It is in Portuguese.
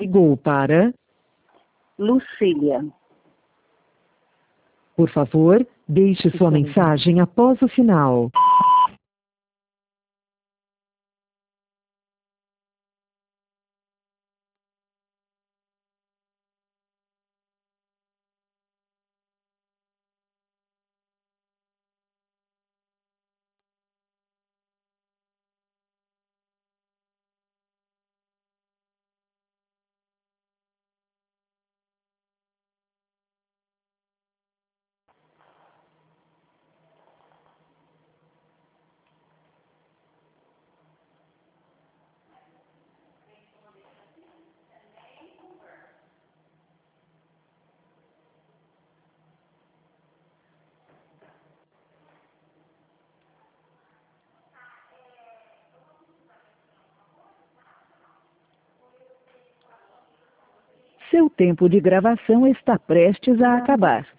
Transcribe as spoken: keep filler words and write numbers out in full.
ligou para... Lucília. Por favor, deixe sua mensagem após o sinal. Seu tempo de gravação está prestes a acabar.